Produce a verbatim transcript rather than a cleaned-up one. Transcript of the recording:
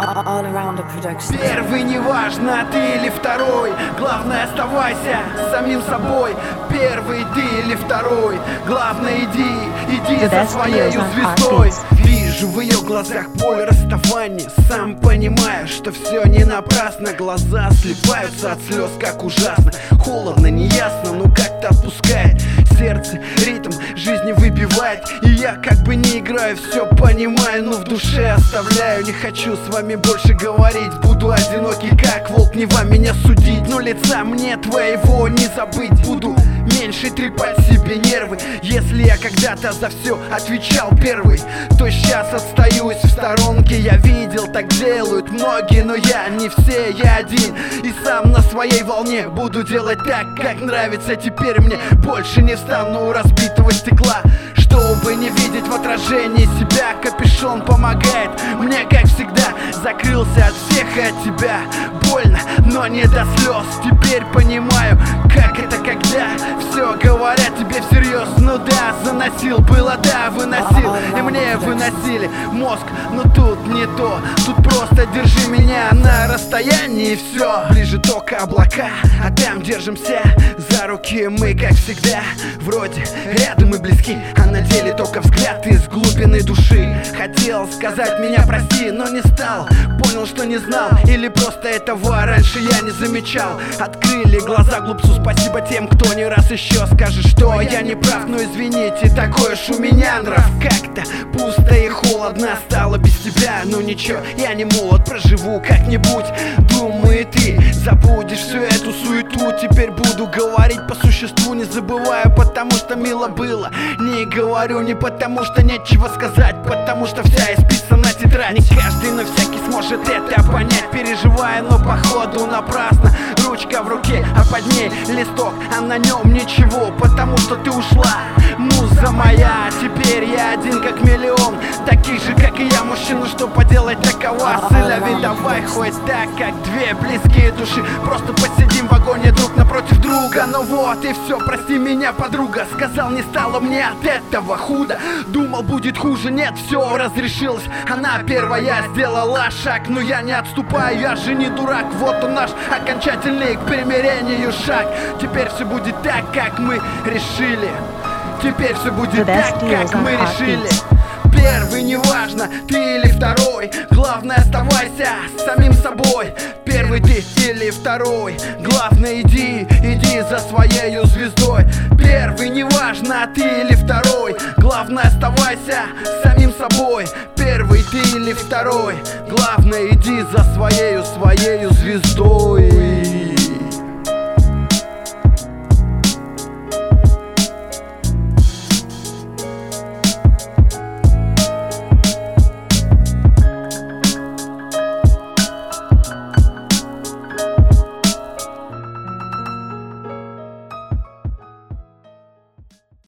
All around the production. Первый неважно, ты или второй, главное оставайся самим собой. Первый ты или второй, главное иди, иди за своей звездой. Вижу в ее глазах боль расставания, сам понимаю, что все не напрасно. Глаза слипаются от слез, как ужасно. Холодно, неясно, но как-то отпускает. Сердце ритм жизни выбивает, и я как бы не играю, все понимаю, но в душе оставляю. Не хочу с вами больше говорить, буду одинокий, как волк, не вам меня судить. Но лица мне твоего не забыть, буду меньше трепать себе нервы. Если я когда-то за все отвечал первый, то сейчас остаюсь в сторонке. Я видел, так делают многие, но я не все, я один. И сам на своей волне буду делать так, как нравится. Теперь мне больше не встану у разбитого стекла, чтобы не видеть в отражении себя. Капюшон помогает мне, как всегда. Закрылся от всех и от тебя. Больно, но не до слез. Теперь понимаю, как это, когда все говорят тебе всерьез. Ну да, заносил, было да, выносил, и мне выносили мозг. Но тут не то, тут просто держи меня на расстоянии, и все. Ближе только облака, а там держимся за руки мы, как всегда. Вроде рядом и близки, а на деле только взгляд из глубины души. Хотел сказать меня прости, но не стал. Понял, что не знал, или просто этого раньше я не замечал. Открыли глаза глупцу, спасибо тем, кто не раз еще скажет, что я не прав. Но извините, такой уж у меня нрав. Как-то пусто и холодно стало без тебя. Ну ничего, я не молод, проживу как-нибудь. Думаю, ты забудешь всю эту суету. Теперь буду говорить по существу, не забываю, потому что мило было. Не говорю не потому что нечего сказать, потому что вся исписана тетрадь. Не каждый, но всякий сможет это понять. Переживая, но походу напрасно. Ручка в руке, а под ней листок, а на нем ничего, потому что ты ушла. Муза моя, теперь я один как миллион таких же, как и я, мужчина, что поделать, такова сыляви. Давай хоть так, как две близкие души, просто посидим в вагоне друг напротив друга. Ну вот и все, прости меня, подруга. Сказал, не стало мне от этого худо. Думал, будет хуже, нет, все разрешилось. Она первая сделала шаг, но я не отступаю, я же не дурак. Вот он наш окончательный к примирению шаг. Теперь все будет так, как мы решили. Теперь все будет так, как мы решили. Первый неважно, ты или второй, главное оставайся самим собой. Первый ты или второй, главное иди, иди за своей звездой. Первый неважно, ты или второй, главное оставайся самим собой. Первый ты или второй, главное иди за своей, своей звездой.